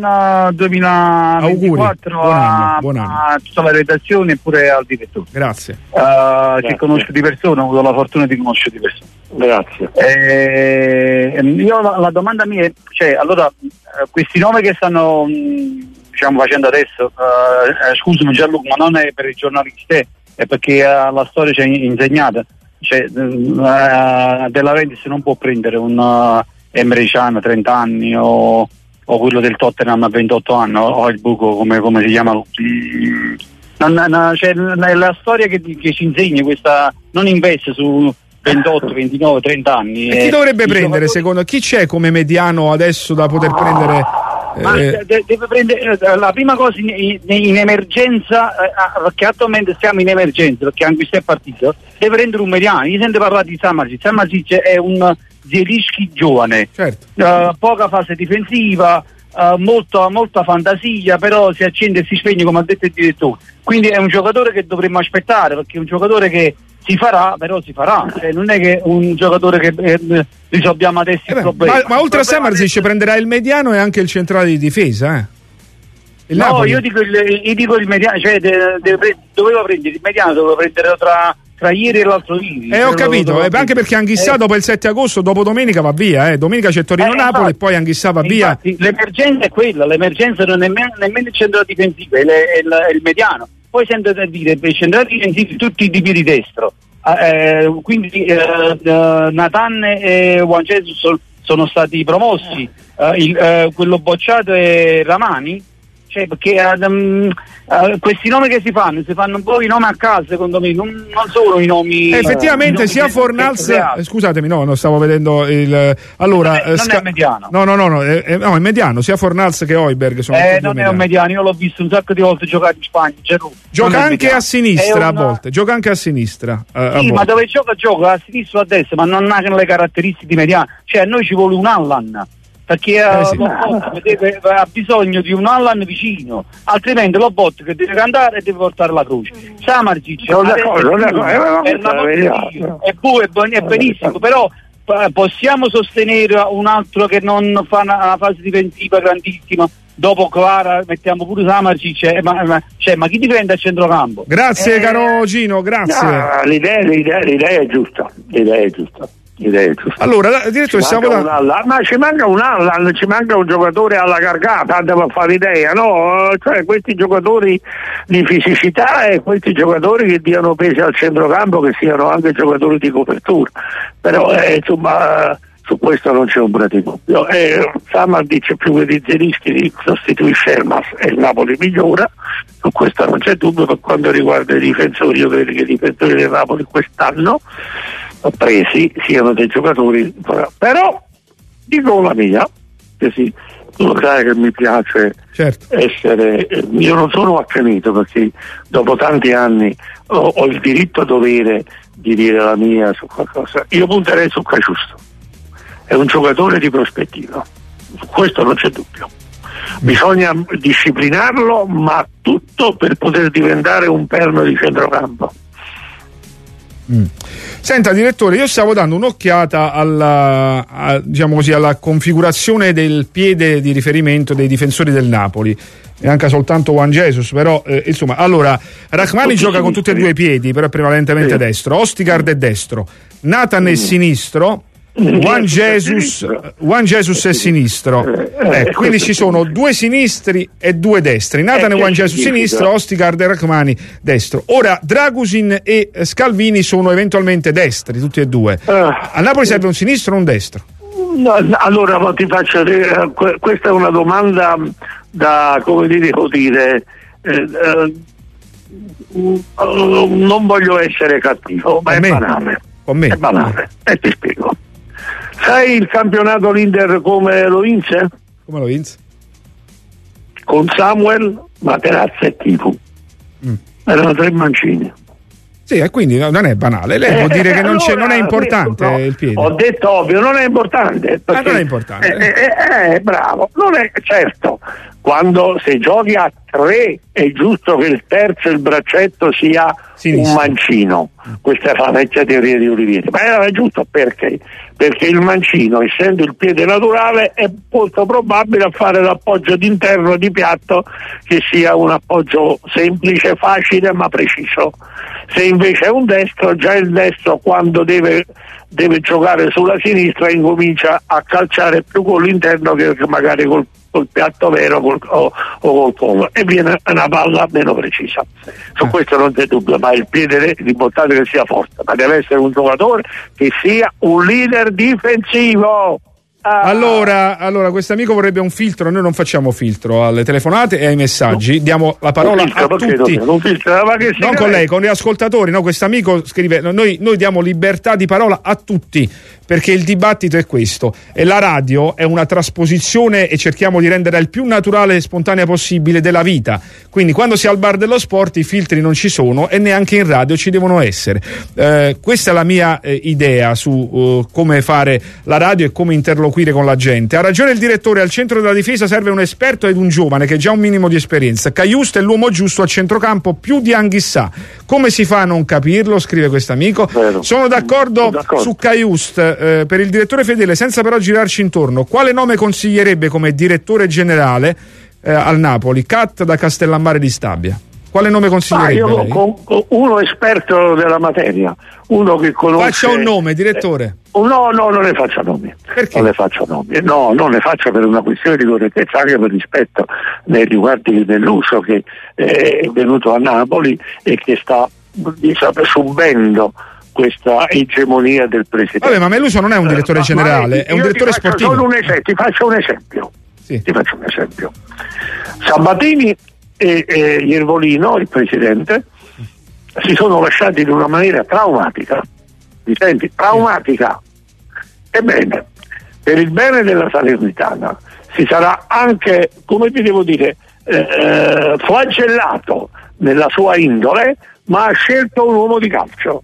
N: 2024
C: buon anno.
N: A tutta la redazione e pure al direttore.
C: Grazie.
N: Ci conosco di persona, ho avuto la fortuna di conoscere di persona.
G: Grazie.
N: Io la domanda mia è, allora, questi nomi che stanno facendo adesso, scusami Gianluca, ma non è per i giornalisti, è perché la storia ci ha insegnato. De Laurentiis non può prendere un Emre Can 30 anni o quello del Tottenham a 28 anni o il buco come si chiama la storia che ci insegna questa, non investe su 28, 29, 30 anni.
C: E chi dovrebbe prendere secondo chi c'è come mediano adesso da poter prendere?
N: Deve prendere la prima cosa in emergenza, perché attualmente siamo in emergenza, perché anche questo è partito, deve prendere un mediano. Io sento parlare di Samardzic è un Zielinski giovane, certo. Poca fase difensiva, molta fantasia, però si accende e si spegne come ha detto il direttore, quindi è un giocatore che dovremmo aspettare, perché è un giocatore che si farà, non è che un giocatore che risolviamo adesso il problema.
C: Ma oltre a Samardzic prenderà il mediano e anche il centrale di difesa,
N: No, Napoli. Io dico il mediano, doveva prendere il mediano, doveva prendere tra ieri e l'altro ieri.
C: Ho capito, anche perché Anguissà dopo il 7 agosto, dopo domenica va via, domenica c'è Torino-Napoli e poi Anguissà va via.
N: L'emergenza è quella, l'emergenza non è nemmeno il centro difensivo, è il mediano. Poi sento da dire, per i centrali difensivi tutti di piedi destro, quindi Nathan e Juan Jesus sono stati promossi, quello bocciato è Ramani, perché questi nomi che si fanno un po' i nomi a caso, secondo me, non sono i nomi.
C: Effettivamente sia Fornals, scusatemi, non stavo vedendo allora
N: non è mediano.
C: No, è mediano, sia Fornals che Højbjerg sono
N: non è un mediano, io l'ho visto un sacco di volte giocare in Spagna,
C: gioca anche a sinistra a volte, gioca anche a sinistra.
N: Sì, ma dove gioca a sinistra o a destra, ma non ha le caratteristiche di mediano, a noi ci vuole un Allan, perché ha bisogno di un Allan vicino, altrimenti lo bot che deve cantare e deve portare la croce. Samardzic è benissimo, però possiamo sostenere un altro che non fa una fase difensiva grandissima. Dopo Clara mettiamo pure Samardzic, ma chi ti prende a centrocampo?
C: Grazie caro Gino, grazie.
G: L'idea è giusta.
C: Allora, direttore,
G: ma ci manca un Allan, ci manca un giocatore alla carcata, andiamo a fare idea, no? Cioè questi giocatori di fisicità e questi giocatori che diano peso al centrocampo, che siano anche giocatori di copertura, però insomma su questo non c'è un bratico. Samardzic più che di Zielinski sostituisce Elmas e il Napoli migliora, su questo non c'è dubbio. Per quanto riguarda i difensori, io credo che i difensori del Napoli quest'anno presi siano dei giocatori, però dico la mia, che sì, tu lo sai che mi piace essere, io non sono accanito perché dopo tanti anni ho il diritto dovere di dire la mia su qualcosa. Io punterei su Caciusto, è un giocatore di prospettiva, su questo non c'è dubbio. Bisogna disciplinarlo, ma tutto per poter diventare un perno di centrocampo.
C: Senta direttore, io stavo dando un'occhiata diciamo così, alla configurazione del piede di riferimento dei difensori del Napoli, e anche soltanto Juan Jesus, però insomma, allora Rachmani gioca con tutti e due i piedi, però è prevalentemente destro. Ostigard è destro, Nathan è sinistro, Juan Jesus è sinistro, quindi ci sono due sinistri e due destri, Nathan e Juan Jesus sinistro, Ostigard e Rachmani destro. Ora Dragusin e Scalvini sono eventualmente destri tutti e due. A Napoli serve un sinistro o un destro?
G: No, allora ti faccio questa è una domanda da, come devo dire, non voglio essere cattivo, ma è banale. È banale, e ti spiego. Sai il campionato l'Inter come lo vinse?
C: Come lo vinse?
G: Con Samuel, Materazzi e Tifu. Erano 3 mancini.
C: Sì, e quindi non è banale. Lei può dire che non è importante il piede.
G: Ho detto ovvio, non è importante. Perché,
C: non è importante.
G: Bravo, non è certo. Quando se giochi a 3 è giusto che il terzo, il braccetto, sia sinistro, un mancino. Questa è la vecchia teoria di Olivieri, ma era giusto perché il mancino, essendo il piede naturale, è molto probabile a fare l'appoggio d'interno di piatto che sia un appoggio semplice, facile ma preciso. Se invece è un destro, già il destro quando deve giocare sulla sinistra incomincia a calciare più con l'interno che magari col piatto vero o col collo, e viene una palla meno precisa. Su questo non c'è dubbio, ma il piede l'importante è che sia forte, ma deve essere un giocatore che sia un leader difensivo.
C: Allora questo amico vorrebbe un filtro. Noi non facciamo filtro alle telefonate e ai messaggi, diamo la parola a tutti. Non con lei, con gli ascoltatori. No, questo amico scrive: noi diamo libertà di parola a tutti, perché il dibattito è questo, e la radio è una trasposizione e cerchiamo di renderla il più naturale e spontanea possibile della vita. Quindi quando si è al bar dello sport i filtri non ci sono e neanche in radio ci devono essere. Questa è la mia idea su come fare la radio e come interloquire con la gente. Ha ragione il direttore, al centro della difesa serve un esperto ed un giovane che ha già un minimo di esperienza. Cajuste è l'uomo giusto a centrocampo, più di Anghissà. Come si fa a non capirlo? Scrive questo amico. Sono d'accordo su Cajuste. Per il direttore Fedele, senza però girarci intorno, quale nome consiglierebbe come direttore generale al Napoli? Cat da Castellammare di Stabia. Quale nome consiglierebbe?
G: Uno esperto della materia, uno che conosce.
C: Faccia un nome, direttore.
G: No, non ne faccia nomi.
C: Perché?
G: Non ne faccia nomi. No, non ne faccia per una questione di correttezza, anche per rispetto nei riguardi dell'uso che è venuto a Napoli e che sta subendo questa egemonia del presidente.
C: Vabbè, ma Meluso non è un direttore generale, è un direttore sportivo.
G: Ti faccio un esempio. Sì. Ti faccio un esempio. Sabatini e Iervolino, il presidente, si sono lasciati in una maniera traumatica. Mi senti? Traumatica. Ebbene, per il bene della Salernitana si sarà anche, come ti devo dire, flagellato nella sua indole, ma ha scelto un uomo di calcio,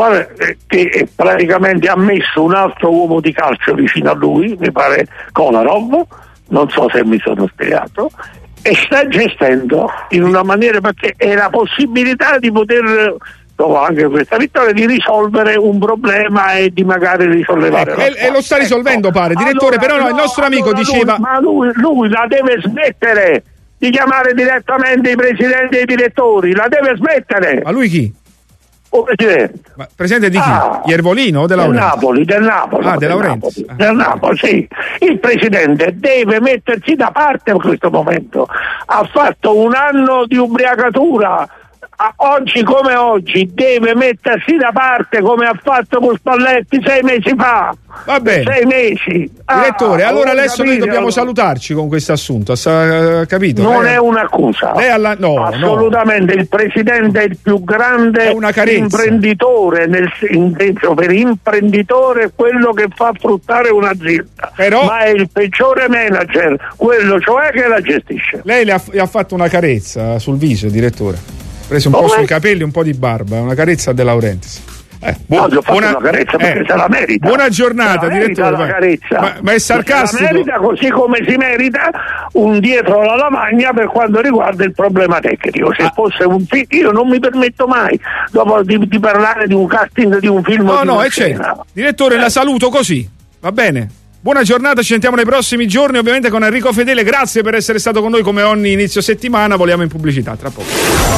G: che praticamente ha messo un altro uomo di calcio vicino a lui, mi pare Kolarov, non so se mi sono spiegato, e sta gestendo in una maniera, perché è la possibilità di poter, dopo anche questa vittoria, di risolvere un problema e di magari risollevare
C: e lo sta risolvendo, pare, direttore. Allora, però il nostro amico diceva
G: lui la deve smettere di chiamare direttamente i presidenti e i direttori, la deve smettere.
C: Ma lui chi?
G: O presidente.
C: Ma presidente di chi? Iervolino o De Laurentiis?
G: Del Napoli.
C: Ah, De Laurentiis.
G: Del Napoli, sì. Il presidente deve mettersi da parte in questo momento. Ha fatto un anno di ubriacatura oggi come oggi deve mettersi da parte come ha fatto con Spalletti 6 mesi fa.
C: Va bene.
G: 6 mesi.
C: Direttore, allora adesso noi dobbiamo salutarci con questo assunto, ha capito?
G: Non è un'accusa.
C: No,
G: assolutamente, no. Il presidente è il più grande imprenditore, nel senso, per imprenditore è quello che fa fruttare un'azienda, ma è il peggiore manager, quello cioè che la gestisce.
C: Lei le ha fatto una carezza sul viso, direttore, preso un po' sui capelli, un po' di barba, una carezza De Laurentiis.
G: No, gli ho fatto una carezza perché se la merita.
C: Buona giornata, direttore.
G: La carezza.
C: Ma è sarcastico.
G: Se la merita, così come si merita un dietro la lavagna per quanto riguarda il problema tecnico. Se fosse un io non mi permetto mai dopo di parlare di un casting di un film.
C: No, è certo. Direttore, la saluto così. Va bene. Buona giornata, ci sentiamo nei prossimi giorni, ovviamente con Enrico Fedele. Grazie per essere stato con noi come ogni inizio settimana. Voliamo in pubblicità tra poco.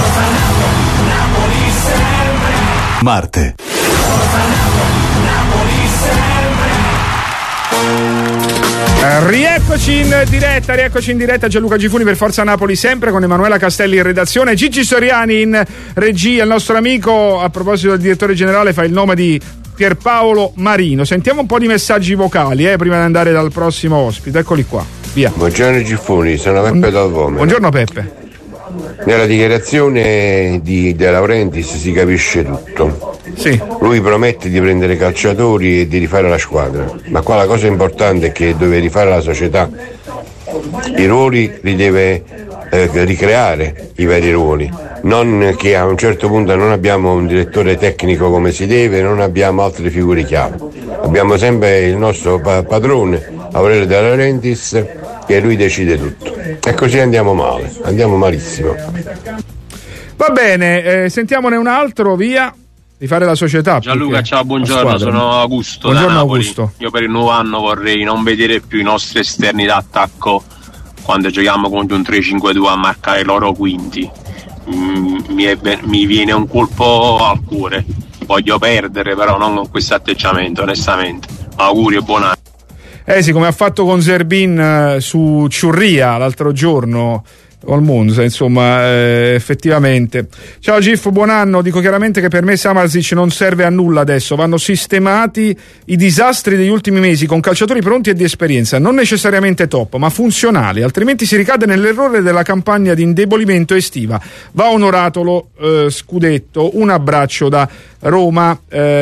H: Marte.
C: Rieccoci in diretta Gianluca Gifuni per Forza Napoli sempre con Emanuela Castelli in redazione, Gigi Soriani in regia. Il nostro amico, a proposito del direttore generale, fa il nome di Pierpaolo Marino. Sentiamo un po' di messaggi vocali prima di andare dal prossimo ospite. Eccoli qua, via.
O: Buongiorno Gifuni, sono Peppe Dal Vomero.
C: Buongiorno Peppe.
O: Nella dichiarazione di De Laurentiis si capisce tutto.
C: Sì.
O: Lui promette di prendere calciatori e di rifare la squadra, ma qua la cosa importante è che deve rifare la società. I ruoli li deve ricreare, i veri ruoli, non che a un certo punto non abbiamo un direttore tecnico come si deve, non abbiamo altre figure chiave. Abbiamo sempre il nostro padrone Aurelio De Laurentiis, che lui decide tutto, e così andiamo male, andiamo malissimo.
C: Va bene, sentiamone un altro, via. Di fare la società.
P: Gianluca, ciao, buongiorno, sono Augusto.
C: Buongiorno
P: da Napoli.
C: Augusto.
P: Io per il nuovo anno vorrei non vedere più i nostri esterni d'attacco quando giochiamo contro un 3-5-2 a marcare loro quinti. Mi viene un colpo al cuore. Voglio perdere, però non con questo atteggiamento, onestamente. Auguri e buon anno.
C: Sì, come ha fatto con Zerbin su Ciurria l'altro giorno. Al Monza, insomma, effettivamente. Ciao Gif, buon anno. Dico chiaramente che per me Samardzic non serve a nulla adesso, vanno sistemati i disastri degli ultimi mesi con calciatori pronti e di esperienza, non necessariamente top ma funzionali, altrimenti si ricade nell'errore della campagna di indebolimento estiva. Va onorato lo scudetto. Un abbraccio da Roma.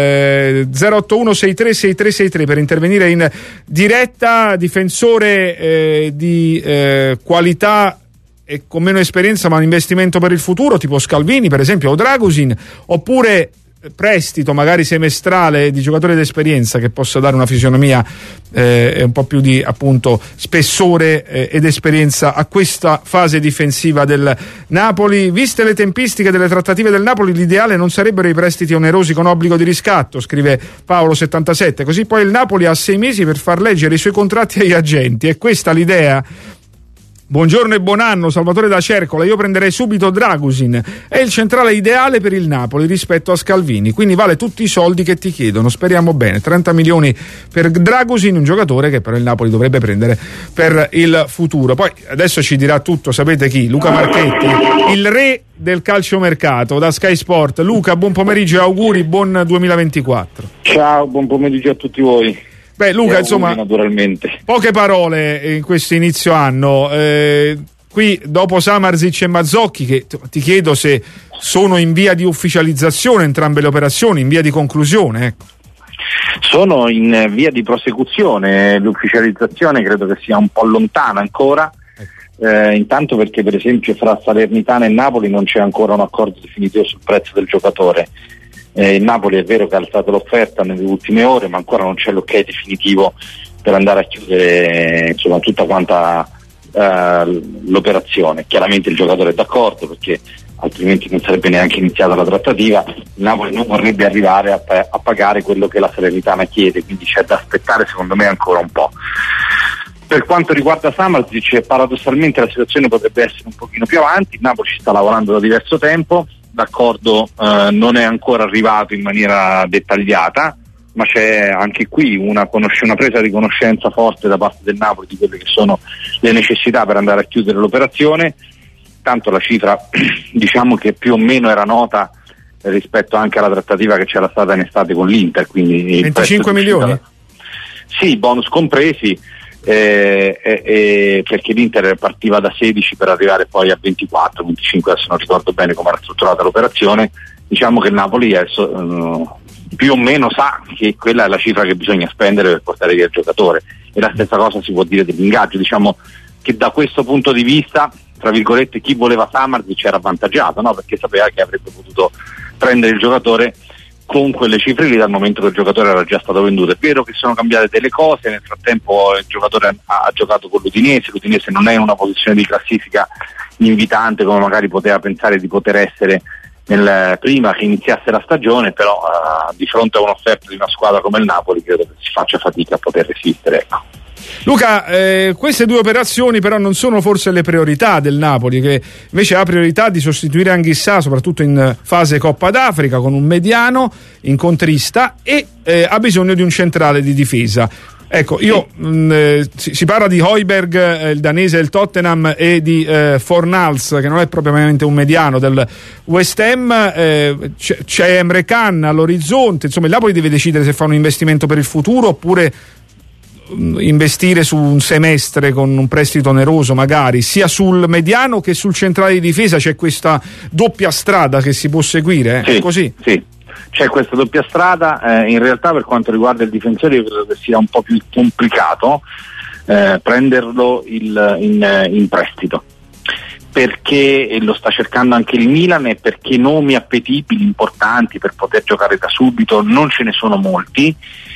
C: 081 636363 per intervenire in diretta. Difensore di qualità e con meno esperienza ma un investimento per il futuro, tipo Scalvini per esempio o Dragusin, oppure prestito magari semestrale di giocatori d'esperienza che possa dare una fisionomia e un po' più di appunto spessore ed esperienza a questa fase difensiva del Napoli. Viste le tempistiche delle trattative del Napoli, l'ideale non sarebbero i prestiti onerosi con obbligo di riscatto, scrive Paolo77, così poi il Napoli ha 6 mesi per far leggere i suoi contratti agli agenti. È questa l'idea? Buongiorno e buon anno, Salvatore da Cercola. Io prenderei subito Dragusin, è il centrale ideale per il Napoli rispetto a Scalvini, quindi vale tutti i soldi che ti chiedono, speriamo bene. 30 milioni per Dragusin, un giocatore che però il Napoli dovrebbe prendere per il futuro. Poi adesso ci dirà tutto, sapete chi? Luca Marchetti, il re del calciomercato da Sky Sport. Luca, buon pomeriggio e auguri, buon 2024.
Q: Ciao, buon pomeriggio a tutti voi.
C: Beh Luca, insomma,
Q: naturalmente.
C: Poche parole in questo inizio anno. Qui dopo Samardzic e Mazzocchi, che ti chiedo se sono in via di ufficializzazione entrambe le operazioni, in via di conclusione, ecco.
Q: Sono in via di prosecuzione, l'ufficializzazione credo che sia un po' lontana ancora, intanto perché per esempio fra Salernitana e Napoli non c'è ancora un accordo definitivo sul prezzo del giocatore. Il Napoli è vero che ha alzato l'offerta nelle ultime ore, ma ancora non c'è l'ok definitivo per andare a chiudere insomma tutta quanta l'operazione. Chiaramente il giocatore è d'accordo perché altrimenti non sarebbe neanche iniziata la trattativa. Il Napoli non vorrebbe arrivare a pagare quello che la Salernitana chiede, quindi c'è da aspettare secondo me ancora un po'. Per quanto riguarda Samardzic, paradossalmente la situazione potrebbe essere un pochino più avanti. Il Napoli ci sta lavorando da diverso tempo. L'accordo non è ancora arrivato in maniera dettagliata, ma c'è anche qui una presa di conoscenza forte da parte del Napoli di quelle che sono le necessità per andare a chiudere l'operazione. intanto la cifra diciamo che più o meno era nota rispetto anche alla trattativa che c'era stata in estate con l'Inter, quindi
C: 25 milioni?
Q: Sì, bonus compresi, perché l'Inter partiva da 16 per arrivare poi a 24, 25, adesso non ricordo bene come era strutturata l'operazione. Diciamo che il Napoli adesso più o meno sa che quella è la cifra che bisogna spendere per portare via il giocatore, e la stessa cosa si può dire dell'ingaggio. Diciamo che da questo punto di vista, tra virgolette, chi voleva Samardžić era avvantaggiato, no? Perché sapeva che avrebbe potuto prendere il giocatore con quelle cifre lì dal momento che il giocatore era già stato venduto. È vero che sono cambiate delle cose, nel frattempo il giocatore ha giocato con l'Udinese non è in una posizione di classifica invitante come magari poteva pensare di poter essere prima che iniziasse la stagione, però di fronte a un'offerta di una squadra come il Napoli credo che si faccia fatica a poter resistere, ecco.
C: Luca, queste due operazioni però non sono forse le priorità del Napoli, che invece ha priorità di sostituire Anguissa soprattutto in fase Coppa d'Africa con un mediano incontrista e ha bisogno di un centrale di difesa. Ecco, si parla di Højbjerg, il danese del Tottenham, e di Fornals, che non è propriamente un mediano del West Ham. C'è Emre Can all'orizzonte. Insomma, il Napoli deve decidere se fa un investimento per il futuro oppure investire su un semestre con un prestito oneroso, magari sia sul mediano che sul centrale di difesa. C'è questa doppia strada che si può seguire,
Q: sì,
C: è così?
Q: Sì, c'è questa doppia strada. In realtà per quanto riguarda il difensore io credo che sia un po' più complicato prenderlo in prestito, perché lo sta cercando anche il Milan, e perché nomi appetibili importanti per poter giocare da subito non ce ne sono molti,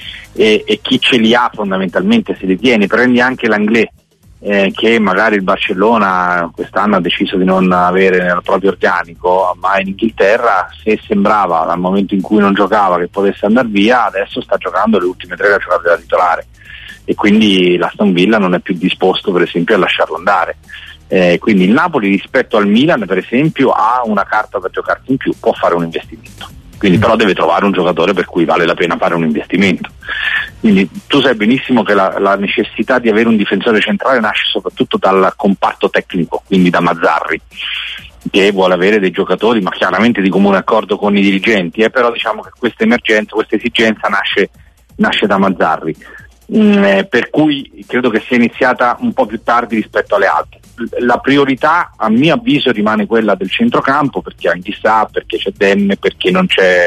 Q: e chi ce li ha fondamentalmente se li tiene. Prendi anche l'Anglais, che magari il Barcellona quest'anno ha deciso di non avere nel proprio organico, ma in Inghilterra, se sembrava dal momento in cui non giocava che potesse andare via, adesso sta giocando le ultime 3 giornate da titolare, e quindi l'Aston Villa non è più disposto per esempio a lasciarlo andare. Quindi il Napoli rispetto al Milan per esempio ha una carta da giocarsi in più, può fare un investimento, quindi però deve trovare un giocatore per cui vale la pena fare un investimento. Quindi tu sai benissimo che la necessità di avere un difensore centrale nasce soprattutto dal comparto tecnico, quindi da Mazzarri, che vuole avere dei giocatori, ma chiaramente di comune accordo con i dirigenti, però diciamo che questa emergenza, questa esigenza nasce da Mazzarri, per cui credo che sia iniziata un po' più tardi rispetto alle altre. La priorità a mio avviso rimane quella del centrocampo, perché Anguissa, perché c'è Demme, perché non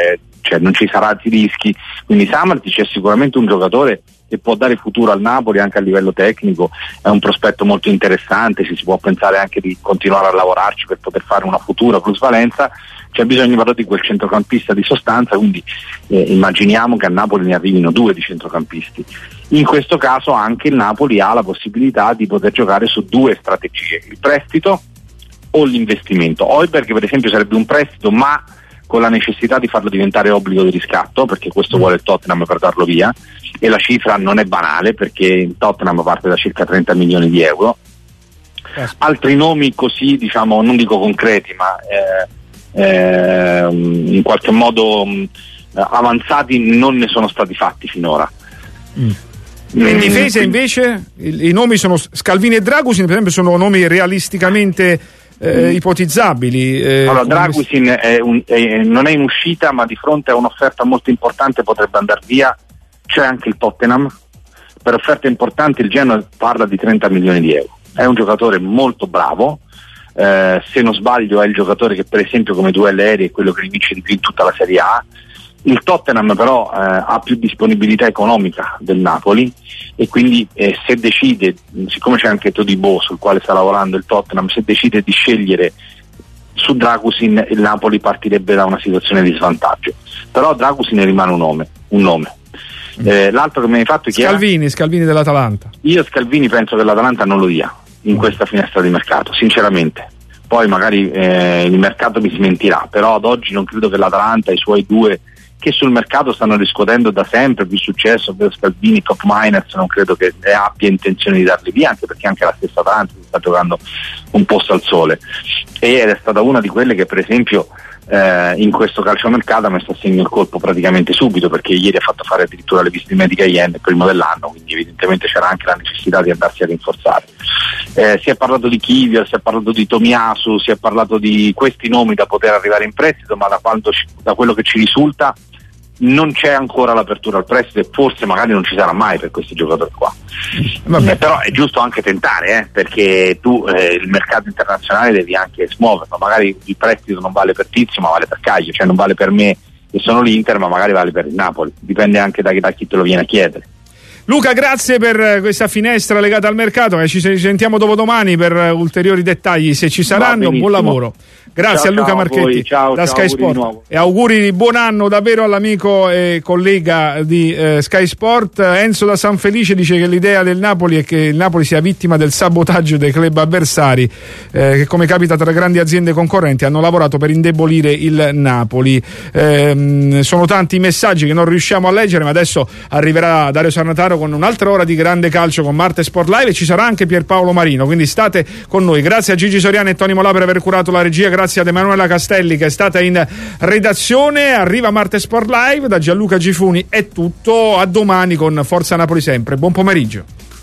Q: ci sarà Zilischi, quindi Samardžić è sicuramente un giocatore che può dare futuro al Napoli anche a livello tecnico, è un prospetto molto interessante, si può pensare anche di continuare a lavorarci per poter fare una futura plusvalenza. C'è bisogno però di quel centrocampista di sostanza, quindi immaginiamo che a Napoli ne arrivino 2 di centrocampisti. In questo caso anche il Napoli ha la possibilità di poter giocare su 2 strategie: il prestito o l'investimento. Højbjerg per esempio sarebbe un prestito, ma con la necessità di farlo diventare obbligo di riscatto, perché questo vuole il Tottenham per darlo via, e la cifra non è banale perché il Tottenham parte da circa 30 milioni di euro. Altri nomi così, diciamo, non dico concreti, ma in qualche modo avanzati non ne sono stati fatti finora.
C: In difesa invece i nomi sono Scalvini e Dragusin, per esempio, sono nomi realisticamente ipotizzabili.
Q: Allora Dragusin non è in uscita, ma di fronte a un'offerta molto importante potrebbe andare via. C'è anche il Tottenham, per offerte importanti il Genoa parla di 30 milioni di euro. È un giocatore molto bravo, se non sbaglio è il giocatore che per esempio come duelli aerei è quello che vince di più in tutta la Serie A. Il Tottenham però ha più disponibilità economica del Napoli, e quindi se decide, siccome c'è anche Todibo sul quale sta lavorando il Tottenham, se decide di scegliere su Dragusin, il Napoli partirebbe da una situazione di svantaggio. Però Dragusin rimane un nome. L'altro che mi hai fatto è
C: Scalvini dell'Atalanta.
Q: Io Scalvini penso che l'Atalanta non lo dia in questa finestra di mercato, sinceramente. Poi magari il mercato mi smentirà, però ad oggi non credo che l'Atalanta, i suoi 2 che sul mercato stanno riscuotendo da sempre più successo, ovvero Scalvini e Top Miners, non credo che abbia intenzione di darli via, anche perché anche la stessa Atalanta si sta giocando un posto al sole, ed è stata una di quelle che per esempio in questo calciomercato ha messo a segno il colpo praticamente subito, perché ieri ha fatto fare addirittura le visite mediche a Yen, il primo dell'anno, quindi evidentemente c'era anche la necessità di andarsi a rinforzare. Si è parlato di Kivio, si è parlato di Tomiyasu, si è parlato di questi nomi da poter arrivare in prestito, ma da quello che ci risulta non c'è ancora l'apertura al prestito e forse magari non ci sarà mai per questi giocatori qua. Però è giusto anche tentare, perché tu il mercato internazionale devi anche smuoverlo, magari il prestito non vale per Tizio ma vale per Caglio, cioè non vale per me che sono l'Inter ma magari vale per il Napoli, dipende anche da chi te lo viene a chiedere.
C: Luca, grazie per questa finestra legata al mercato, ci sentiamo dopodomani per ulteriori dettagli se ci saranno. Buon lavoro. Grazie a Luca Marchetti da Sky Sport e auguri di buon anno davvero all'amico e collega di Sky Sport. Enzo da San Felice dice che l'idea del Napoli è che il Napoli sia vittima del sabotaggio dei club avversari che, come capita tra grandi aziende concorrenti, hanno lavorato per indebolire il Napoli. Sono tanti i messaggi che non riusciamo a leggere, ma adesso arriverà Dario Sarnataro con un'altra ora di grande calcio con Marte Sport Live e ci sarà anche Pierpaolo Marino, quindi state con noi. Grazie a Gigi Soriano e Tony Molà per aver curato la regia, grazie ad Emanuela Castelli che è stata in redazione. Arriva Marte Sport Live, da Gianluca Gifuni è tutto, a domani con Forza Napoli sempre. Buon pomeriggio.